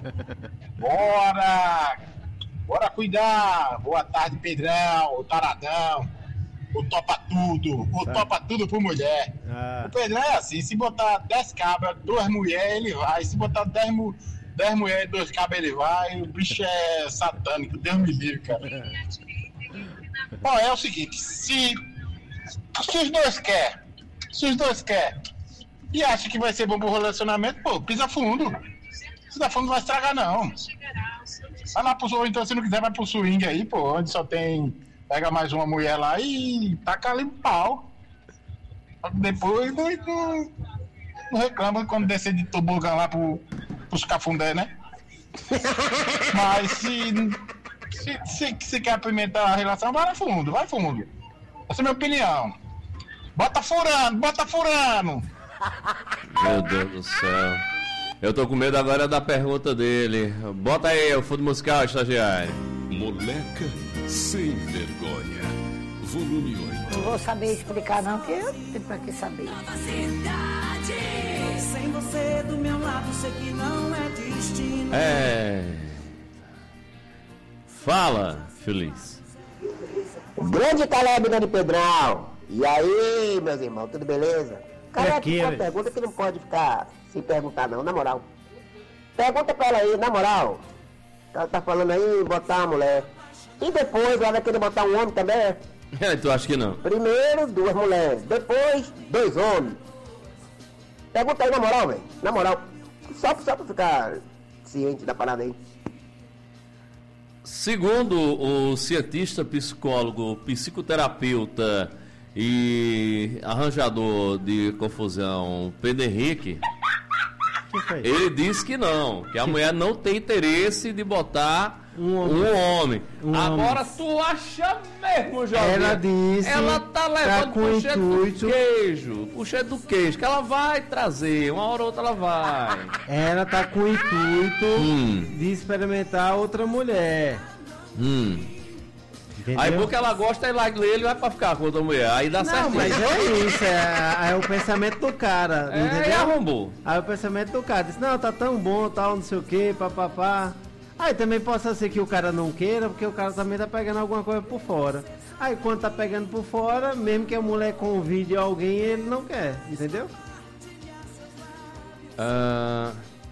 Bora! Bora cuidar! Boa tarde, Pedrão, o Taradão, o Topa Tudo, o tá. Topa Tudo por mulher. Ah. O Pedrão é assim, se botar dez cabras, duas mulheres, ele vai. Se botar dez mulheres, dois cabras, ele vai. O bicho é satânico, Deus me livre, cara. Bom, é o seguinte, se, se os dois querem, se os dois querem, e acha que vai ser bom pro relacionamento, pô, pisa fundo. Pisa fundo não vai estragar, não. Vai lá pro swing, então se não quiser vai pro swing aí, pô, onde só tem, pega mais uma mulher lá e taca ali no pau. Depois não, não, não reclama quando descer de tobogã lá pro, pros cafundé, né? Mas se, se, se, se quer apimentar a relação, vai fundo, vai fundo. Essa é a minha opinião. Bota furando, bota furando. Meu Deus do céu. Eu tô com medo agora da pergunta dele. Bota aí o fundo musical, estagiário. Moleca sem vergonha. Volume oito. Não vou saber explicar não, porque eu não tenho pra que saber. Sem você do meu lado, sei que não é destino. É. Fala, feliz. Grande Caleb, grande Pedrão. E aí, meus irmãos, tudo beleza? Cara, é uma pergunta que não pode ficar sem perguntar não, na moral. Pergunta pra ela aí, na moral. Ela tá falando aí, botar uma mulher. E depois ela vai querer botar um homem também? É, tu acha que não? Primeiro, duas mulheres. Depois, dois homens. Pergunta aí, na moral, velho. Na moral. Só, só pra ficar ciente da parada aí. Segundo o cientista, psicólogo, psicoterapeuta e arranjador de confusão Pedro Henrique, ele disse que não, que a mulher não tem interesse de botar um homem. Um homem. Um Agora homem. Tu acha mesmo, Jovem? Ela disse. Ela tá levando pro cheiro do queijo. O cheiro do queijo, que ela vai trazer. Uma hora ou outra ela vai. Ela tá com o intuito hum. de experimentar outra mulher. Hum. Entendeu? Aí porque ela gosta, aí larga ele e vai pra ficar com outra mulher. Aí dá certo. Não, mas é isso, é, é o pensamento do cara, É, entendeu? aí arrombou. Aí o pensamento do cara diz, não, tá tão bom, tal, não sei o que, papapá. Aí também possa ser que o cara não queira, porque o cara também tá pegando alguma coisa por fora. Aí quando tá pegando por fora, mesmo que a mulher convide alguém, ele não quer, entendeu? Ah...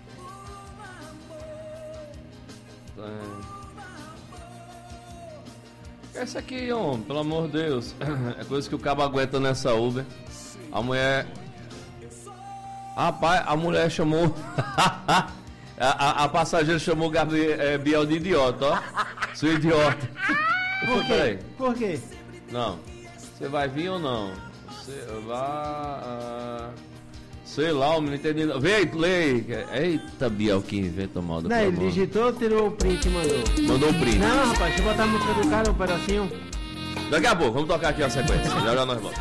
Essa aqui, homem, pelo amor de Deus. É coisa que o cabo aguenta nessa Uber. A mulher... Rapaz, a mulher chamou... a, a, a passageira chamou o Gabriel é, Biel de idiota, ó. Seu idiota. Por quê? Por quê? Não. Você vai vir ou não? Você vai... ah, sei lá, o menino entende. Vem, lei. Eita, Biel, que inventa moda. Não, ele digitou ou tirou o print e mandou? Mandou o print. Não, rapaz, deixa eu botar a música do cara, um pedacinho. Daqui a pouco, vamos tocar aqui a sequência. Já já nós vamos.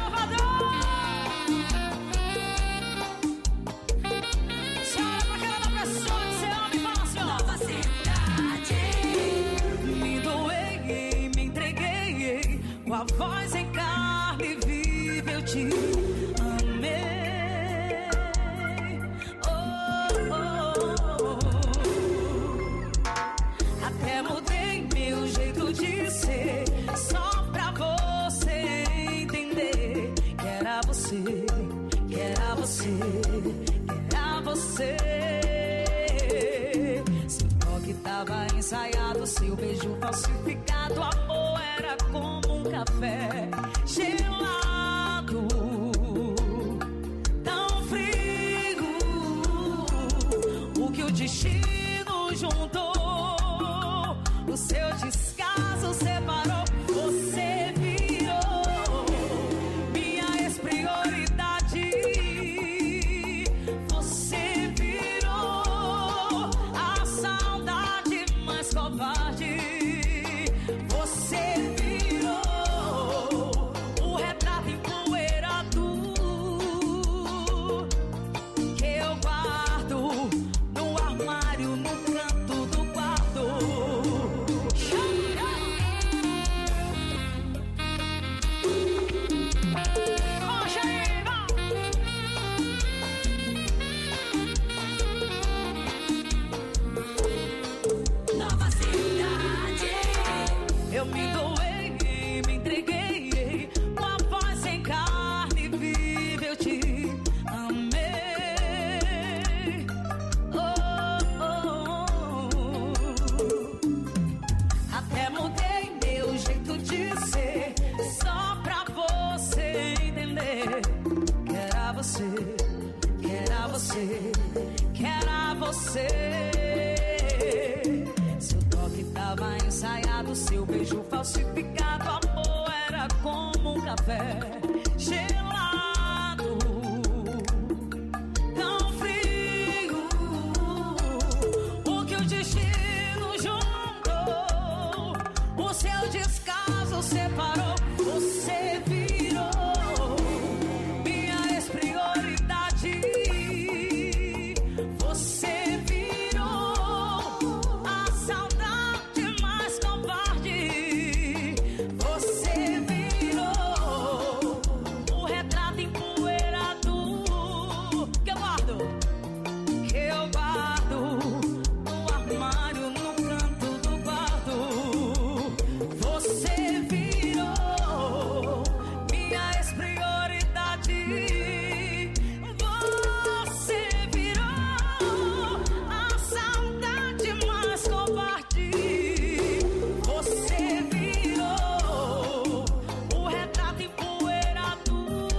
Me doei, me entreguei, com a voz em carne viva eu te amei. Oh, oh, oh. Até mudei meu jeito de ser, só pra você entender que era você, que era você, que era você. Seu toque tava ensaiado, seu beijo falsificado, amor era como um café gelado, tão frio. O que o destino juntou, o seu descaso separou, você virou minha ex-prioridade. Você virou a saudade mais covarde. Você virou o retrato empoeirado que eu guardo no armário, no canto do quarto. Nova cidade. Eu me doei, me entreguei, com a voz em carne viva eu te amei. Oh, oh, oh. Até mudei meu jeito de ser, só pra você entender que era você, que era você, que era você. Seu toque tava ensaiado, seu beijo falsificado, amor era como um café gelado, tão frio. O que o destino juntou, o seu descaso separou, você virou minha ex-prioridade. Você virou a saudade mais covarde. Você virou o retrato empoeirado que eu guardo, que eu guardo no armário, no canto do quarto. Você virou minha ex-prioridade. Você virou a saudade mais covarde. Você virou o retrato empoeirado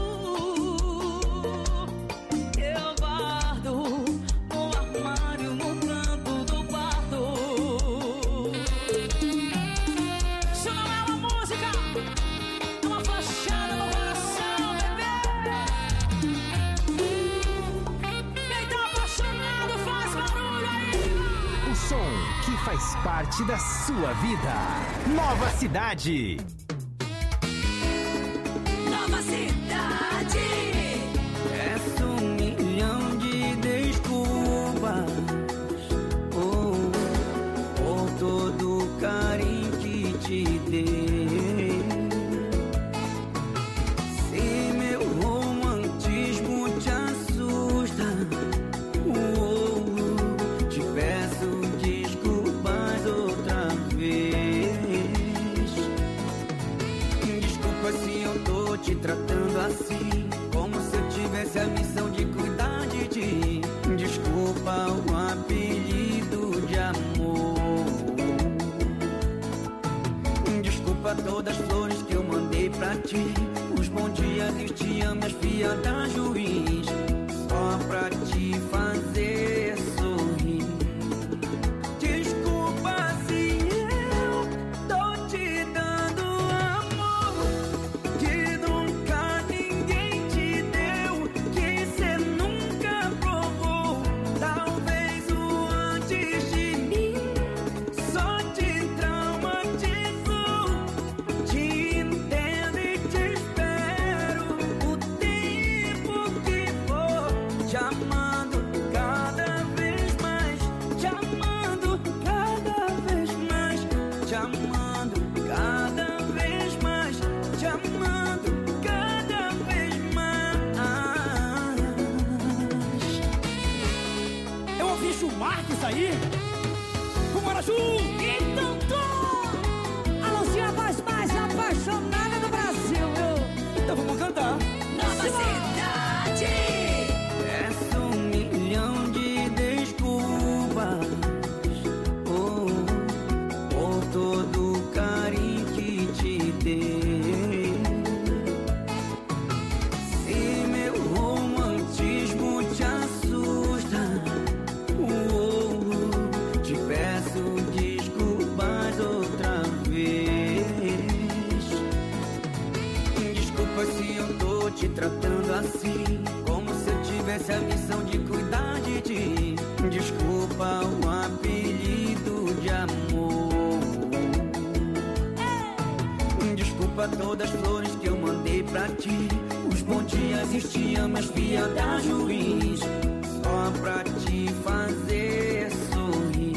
que eu guardo no armário, no canto do quarto. Isso não é uma música, é uma flechada no coração, bebê. Quem tá apaixonado faz barulho aí. O som que faz parte da sua vida. Nova Cidade. Nova cidade. Peço um milhão de desculpas oh, por todo o carinho que te dei. ti os bons dias e te amo as piadas ruins, só pra te fazer sorrir. Desculpa se eu tô te dando amor que nunca ninguém te deu, que cê nunca provou. Talvez o antes de mim só te traumatizou. Te entendo e te espero o tempo que for, te amando cada vez mais, te amando cada vez mais, te amando cada vez mais, te amando cada vez mais. Eu ouvi Marques aí? Com Araju! Então tô! A Lucinha é a voz mais apaixonada do Brasil, viu? Então vamos cantar. Nova cidade! Peço um milhão de desculpas oh, por todo o carinho que te dei. Se meu romantismo te assusta, oh, te peço desculpas outra vez. Desculpa se eu tô te tratando assim, como se eu tivesse a missão de cuidar de ti. Desculpa o apelido de amor. Desculpa todas as flores que eu mandei pra ti, os bons dias e te amo as piadas ruins, só pra te fazer sorrir.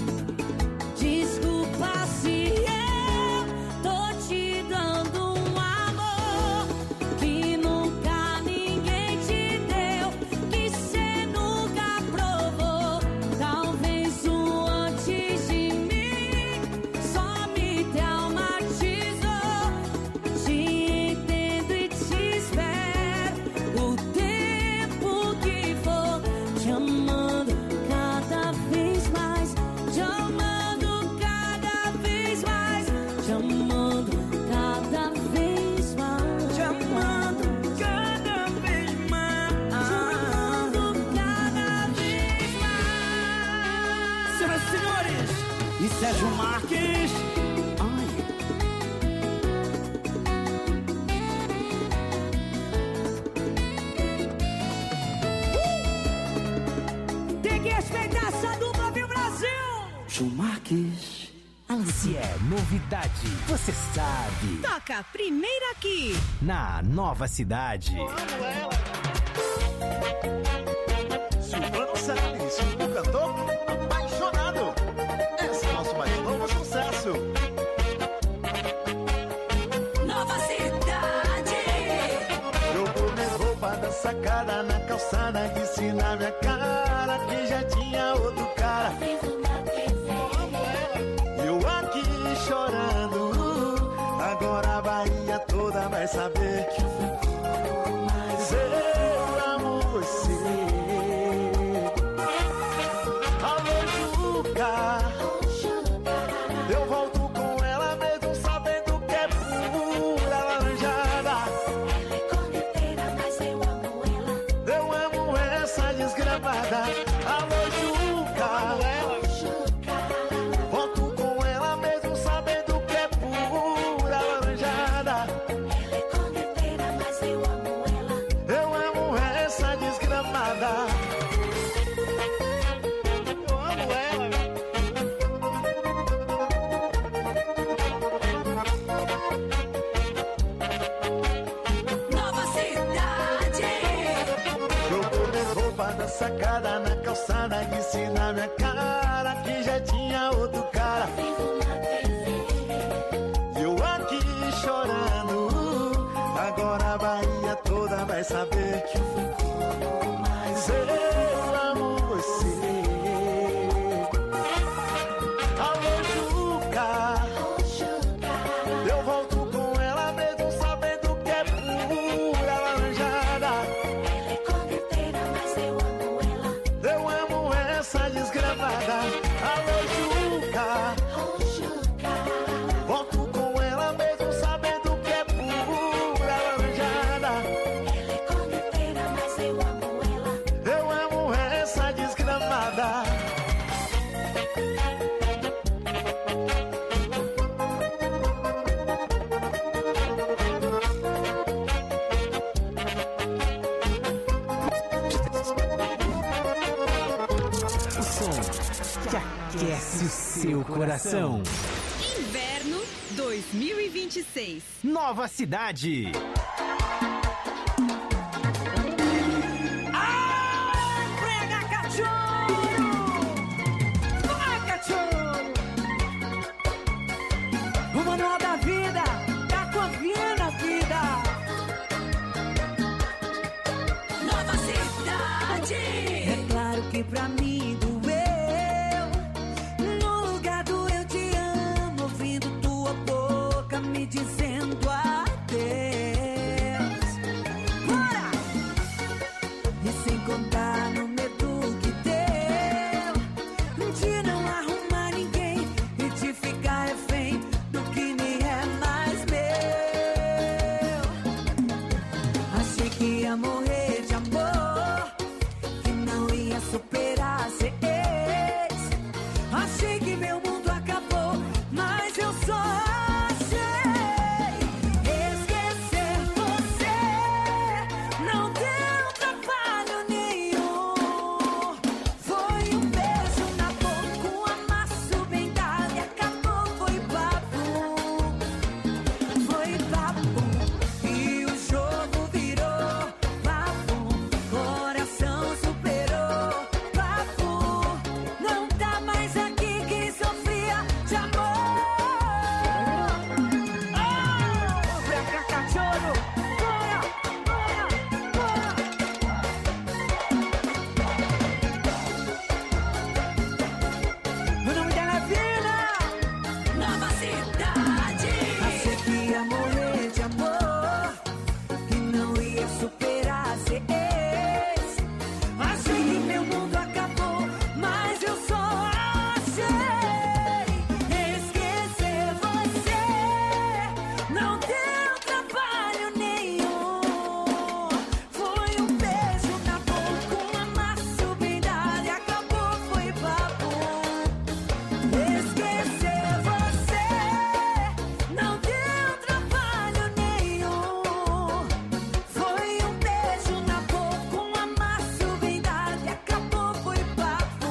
Desculpa se eu tô te dando um amor que nunca ninguém te deu, que cê nunca provou. Talvez o antes de mim só me traumatizou. Te entendo e te espero o tempo que for, te amando cada vez mais, te amando cada vez mais, te amando cada vez mais, Te amando cada vez mais, te amando cada vez mais. Senhoras e senhores, e Sérgio Marques. Tem que respeitar essa dupla, viu, Brasil? João Marques. Se é novidade, você sabe. Toca primeiro aqui. Na Nova Cidade. Silvano Salles, o cantor apaixonado. Esse é o nosso mais novo sucesso. Nova cidade. Jogou minha roupa da sacada na calçada, disse na minha cara que já tinha outro cara. Eu aqui chorando, agora a Bahia toda vai saber que eu fico, mas eu amo você. Alô, Juca, eu volto com ela mesmo sabendo que é pura laranjada. Ela é corneteira, mas eu amo ela. Eu amo essa desgramada. Alô, Juca, volto com ela mesmo sabendo que é pura laranjada. Ela é corneteira, mas eu amo ela. Eu amo essa desgramada. Eu amo ela. Nova cidade. Jogou minha roupa da sacada na calçada, disse na minha cara que já tinha outro cara. Eu aqui chorando, agora a Bahia toda vai saber que eu fico, mas eu amo você. Alô, Juca, eu volto com ela mesmo sabendo que é pura laranjada. Ela é corneteira, mas eu amo ela. Eu amo essa desgramada. Alô, Juca, volto com ela mesmo sabendo que é pura aquece o seu coração. Inverno dois mil e vinte e seis. Nova Cidade. Pra mim doeu. No lugar do eu te amo, ouvindo tua boca me dizendo adeus. Bora! E sem contar no medo que deu de não arrumar ninguém e de ficar refém do que nem é mais meu. Achei que ia morrer de amor, que não ia superar ser ex. Achei que meu mundo acabou, mas eu só achei esquecer você. Não deu trabalho nenhum. Foi um beijo na boca, um amasso bem dado e acabou. Foi papo, foi papo. E o jogo virou papo. Coração superou papo. Não tá mais aqui quem sofria de amor. Oh, pra cá, cachorro. Bora, bora, bora. O nome dela é Vina. Nova Cidade. Achei que ia morrer de amor, que não ia superar ser ex. Achei que meu mundo acabou, mas eu só achei esquecer você. Não deu trabalho nenhum. Foi um beijo na boca, um amasso bem dado e acabou. Foi papo. Esquecer você. Não deu trabalho nenhum. Foi um beijo na boca, um amasso bem dado e acabou. Foi papo.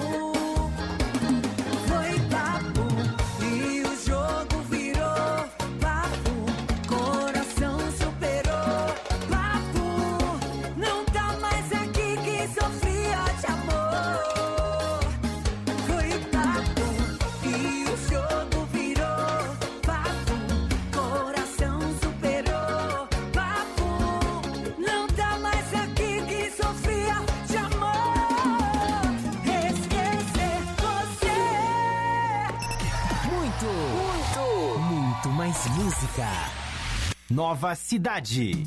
Foi papo. E o jogo virou papo. Coração superou papo. Não tá mais aqui quem sofria de amor. Foi papo. E o jogo virou papo. Coração superou papo. Não tá mais aqui quem sofria de amor. Esquecer você. Muito, muito, muito mais música. Nova Cidade.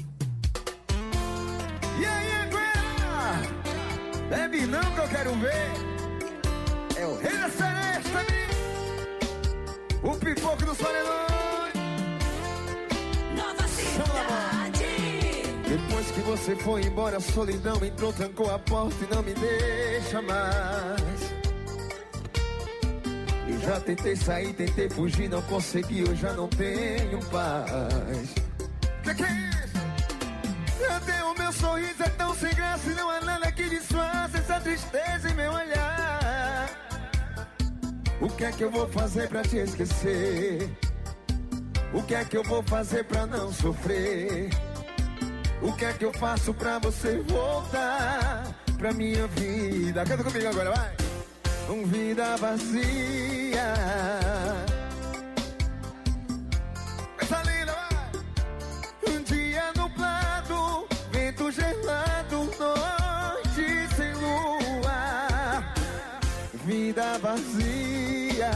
E aí, aguenta! Bebe não que eu quero ver. É o rei da seresta, amigo. O pipoco dos paredões. Nova Cidade. Depois que você foi embora, a solidão entrou, trancou a porta e não me deixa mais. Eu já tentei sair, tentei fugir, não consegui, eu já não tenho paz. Que que é isso? Até o meu sorriso é tão sem graça e não há nada que disfarce essa tristeza em meu olhar. O que é que eu vou fazer pra te esquecer? O que é que eu vou fazer pra não sofrer? O que é que eu faço pra você voltar pra minha vida? Canta comigo agora, vai! Um vida vazia. Essa linda, vai! Um dia nublado, vento gelado, noite sem lua. Vida vazia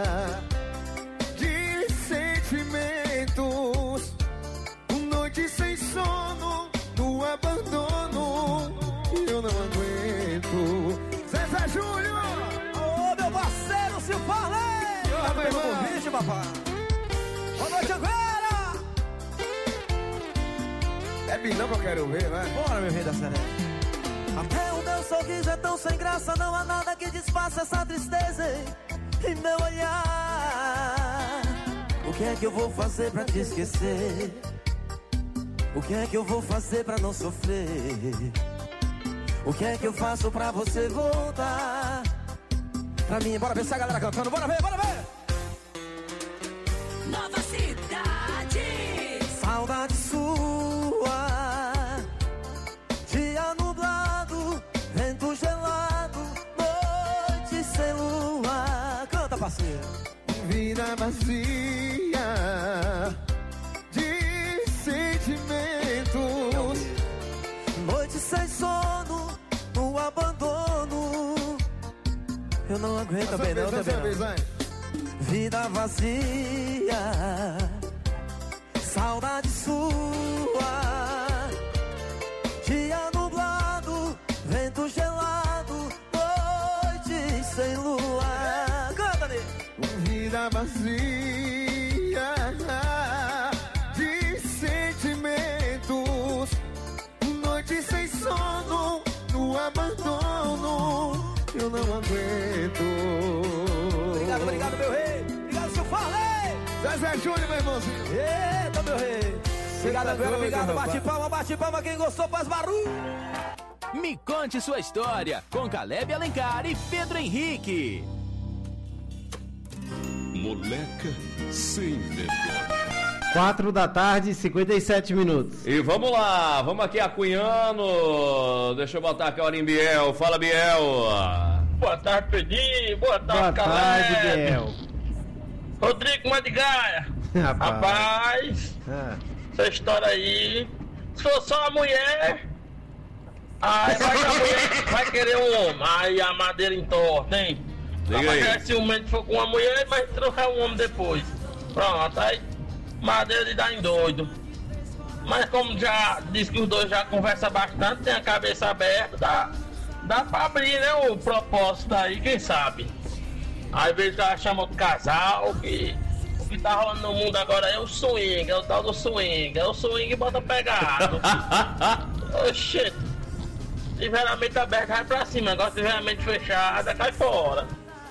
de sentimentos. Noite sem sono, no abandono. Eu não aguento. César Júnior! Ô, meu parceiro, se fala! Ô, meu irmão! Convite, papai! Boa noite agora! É bilhão que eu quero ver, vai! Bora, meu rei da serena! Até o meu sorriso é tão sem graça, não há nada que disfarce essa tristeza em meu olhar. O que é que eu vou fazer pra te esquecer? O que é que eu vou fazer pra não sofrer? O que é que eu faço pra você voltar pra mim. Bora ver essa galera cantando, bora ver, bora ver. Nova Cidade. Saudade sua, dia nublado, vento gelado, noite sem lua. Canta, parceiro. Vida vazia de sentimentos, noite sem sono, no abandono. Eu não aguento bem, não, também não. Vida vazia, saudade sua, dia nublado, vento gelado, noite sem lua. Canta, Ney. Vida vazia de sentimentos, noite sem sono, no abandono. Eu não aguento. Obrigado, obrigado, meu rei. Obrigado, seu Farley. Zezé Júnior, meu irmãozinho. Eita, meu rei. Obrigado, Agora, obrigado. Bate palma, bate palma. Quem gostou, faz barulho. Me conte sua história com Caleb Alencar e Pedro Henrique. Moleca sem vergonha. Quatro da tarde, cinquenta e sete minutos. E vamos lá, vamos aqui acunhando. Deixa eu botar aqui a hora em Biel. Fala, Biel. Boa tarde, Pedrinho. Boa tarde, Boa tarde, Caleb. Biel. Rodrigo Mandigaia. Rapaz. Rapaz, Ah. essa história aí. Se for só a mulher, aí vai, que a mulher vai querer um homem. Aí a madeira entorta, hein? Diga aí. Mas se o momento for com uma mulher, vai trocar um homem depois. Pronto, aí madeira de dar em doido. Mas como já disse que os dois já conversam bastante, tem a cabeça aberta, dá, dá pra abrir, né, o propósito aí, quem sabe. Às vezes ela chama de casal, que o que tá rolando no mundo agora é o swing, é o tal do swing, é o swing e bota pegado. Oxê, tiver a mente aberta, vai pra cima, agora tiver a mente fechada, cai fora.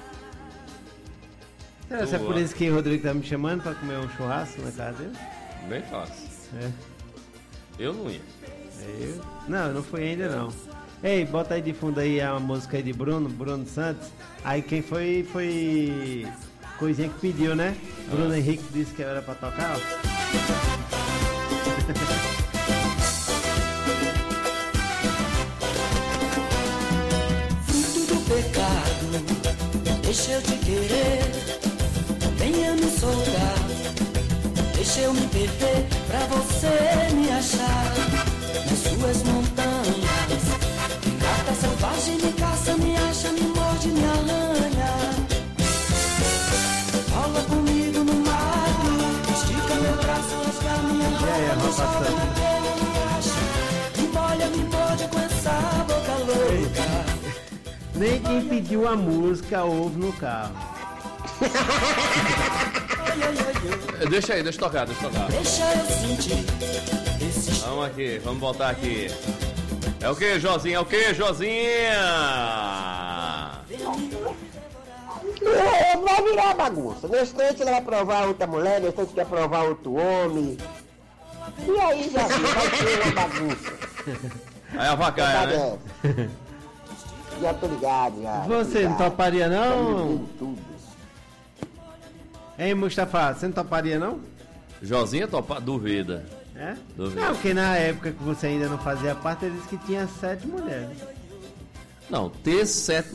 Será que é por isso que o Rodrigo tá me chamando pra comer um churrasco na casa dele? Bem fácil. É. Eu não ia. Eu? Não, não fui ainda não. Ei, bota aí de fundo aí a música aí de Bruno, Bruno Santos. Aí quem foi, foi Coisinha que pediu, né? Ah. Bruno Henrique disse que era pra tocar, ó. Fruto do pecado, deixa eu te querer. Venha me soltar, deixa eu me perder pra você me achar nas suas montanhas. Gata selvagem me caça, me acha, me morde, me arranha. Rola comigo no mato, estica meu braço, rasga minha roupa, joga meu pelo, me acha, me molha, me morde com essa boca louca. Nem quem pediu a música ouve no carro. Deixa aí, deixa eu tocar, deixa eu tocar. Deixa eu sentir esse... Vamos aqui, vamos voltar aqui. É o que, Josinha? É o que, Josinha? É, vai virar bagunça. No instante ela vai provar outra mulher, no instante quer provar outro homem. E aí já viu, vai ser uma bagunça. Aí a vaca, né? É. Já tô ligado, já. Você ligado. não toparia não? Tudo. Hein, Mustafa, você não toparia não? Josinha topa, duvida. É? Duvida. Não, porque na época que você ainda não fazia parte, ele disse que tinha sete mulheres. Não, ter sete